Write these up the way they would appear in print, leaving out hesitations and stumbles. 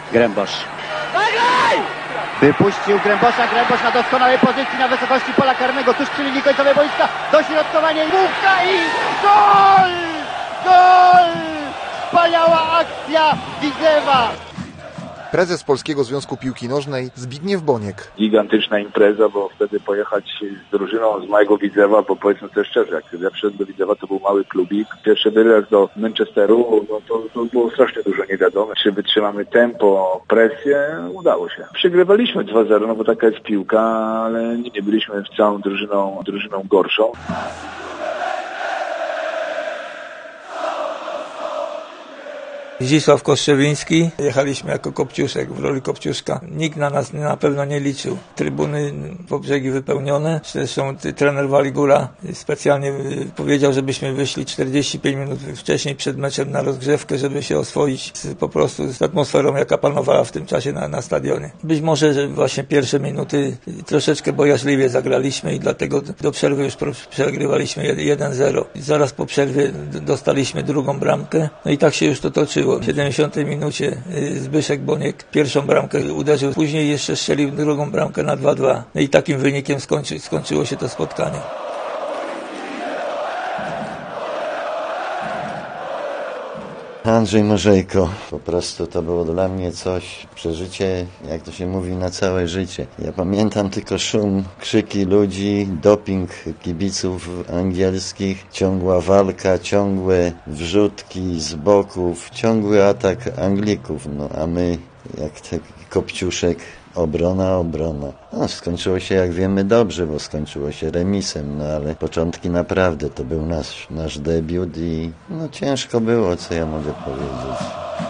Grębosz. Wypuścił Grębosza, Grębosz na doskonałej pozycji na wysokości pola karnego, tuż przy linii końcowej boiska, dośrodkowanie, główka i gol! Gol! Wspaniała akcja Widzewa! Prezes Polskiego Związku Piłki Nożnej Zbigniew Boniek. Gigantyczna impreza, bo wtedy pojechać z drużyną z małego Widzewa, bo powiedzmy też szczerze, jak ja przyszedłem do Widzewa, to był mały klubik. Pierwszy wyjazd do Manchesteru, no to było strasznie dużo niewiadomych. Czy wytrzymamy tempo, presję? Udało się. Przegrywaliśmy 2-0, no bo taka jest piłka, ale nie byliśmy w całą drużyną gorszą. Zdzisław Kostrzewiński. Jechaliśmy jako Kopciuszek, w roli Kopciuszka. Nikt na nas na pewno nie liczył. Trybuny po brzegi wypełnione. Zresztą trener Waligura specjalnie powiedział, żebyśmy wyszli 45 minut wcześniej przed meczem na rozgrzewkę, żeby się oswoić po prostu z atmosferą, jaka panowała w tym czasie na stadionie. Być może, że właśnie pierwsze minuty troszeczkę bojaźliwie zagraliśmy i dlatego do przerwy już przegrywaliśmy 1-0. I zaraz po przerwie dostaliśmy drugą bramkę. No i tak się już to toczyło. W 70 minucie Zbyszek Boniek pierwszą bramkę uderzył, później jeszcze strzelił drugą bramkę na 2-2. No i takim wynikiem skończyło się to spotkanie. Andrzej Morzejko. Po prostu to było dla mnie coś, przeżycie, jak to się mówi, na całe życie. Ja pamiętam tylko szum, krzyki ludzi, doping kibiców angielskich, ciągła walka, ciągłe wrzutki z boków, ciągły atak Anglików. No a my, jak taki Kopciuszek, obrona. No, skończyło się, jak wiemy, dobrze, bo skończyło się remisem, no ale początki naprawdę to był nasz debiut i no ciężko było, co ja mogę powiedzieć.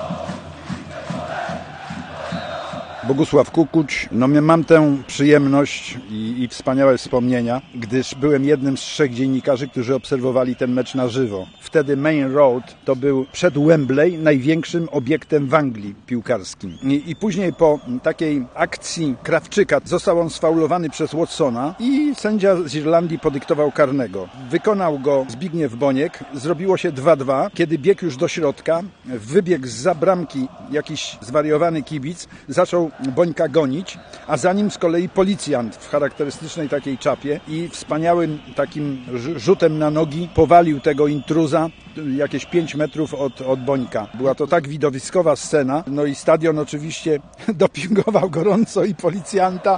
Bogusław Kukuć. No mam tę przyjemność i wspaniałe wspomnienia, gdyż byłem jednym z 3 dziennikarzy, którzy obserwowali ten mecz na żywo. Wtedy Main Road to był przed Wembley największym obiektem w Anglii piłkarskim. I później po takiej akcji Krawczyka został on sfaulowany przez Watsona i sędzia z Irlandii podyktował karnego. Wykonał go Zbigniew Boniek, zrobiło się 2-2, kiedy biegł już do środka, wybiegł zza bramki jakiś zwariowany kibic, zaczął Bońka gonić, a za nim z kolei policjant w charakterystycznej takiej czapie i wspaniałym takim rzutem na nogi powalił tego intruza jakieś 5 metrów od Bońka. Była to tak widowiskowa scena, no i stadion oczywiście dopingował gorąco i policjanta.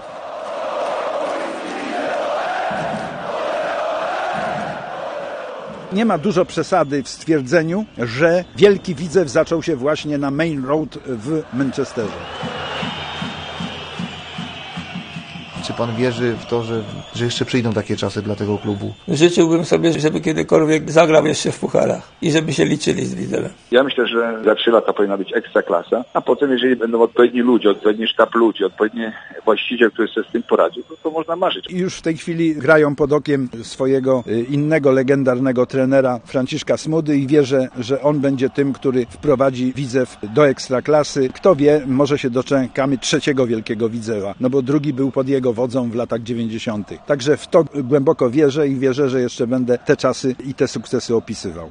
Nie ma dużo przesady w stwierdzeniu, że wielki Widzew zaczął się właśnie na Main Road w Manchesterze. Czy pan wierzy w to, że jeszcze przyjdą takie czasy dla tego klubu? Życzyłbym sobie, żeby kiedykolwiek zagrał jeszcze w pucharach i żeby się liczyli z Widzewem. Ja myślę, że za 3 lata powinna być ekstraklasa, a potem, jeżeli będą odpowiedni ludzie, odpowiedni sztab ludzi, odpowiedni właściciel, który sobie z tym poradził, to można marzyć. I już w tej chwili grają pod okiem swojego innego legendarnego trenera Franciszka Smudy i wierzę, że on będzie tym, który wprowadzi Widzew do ekstraklasy. Kto wie, może się doczekamy 3. wielkiego Widzewa, no bo drugi był pod jego wodzą w latach 90. Także w to głęboko wierzę i wierzę, że jeszcze będę te czasy i te sukcesy opisywał.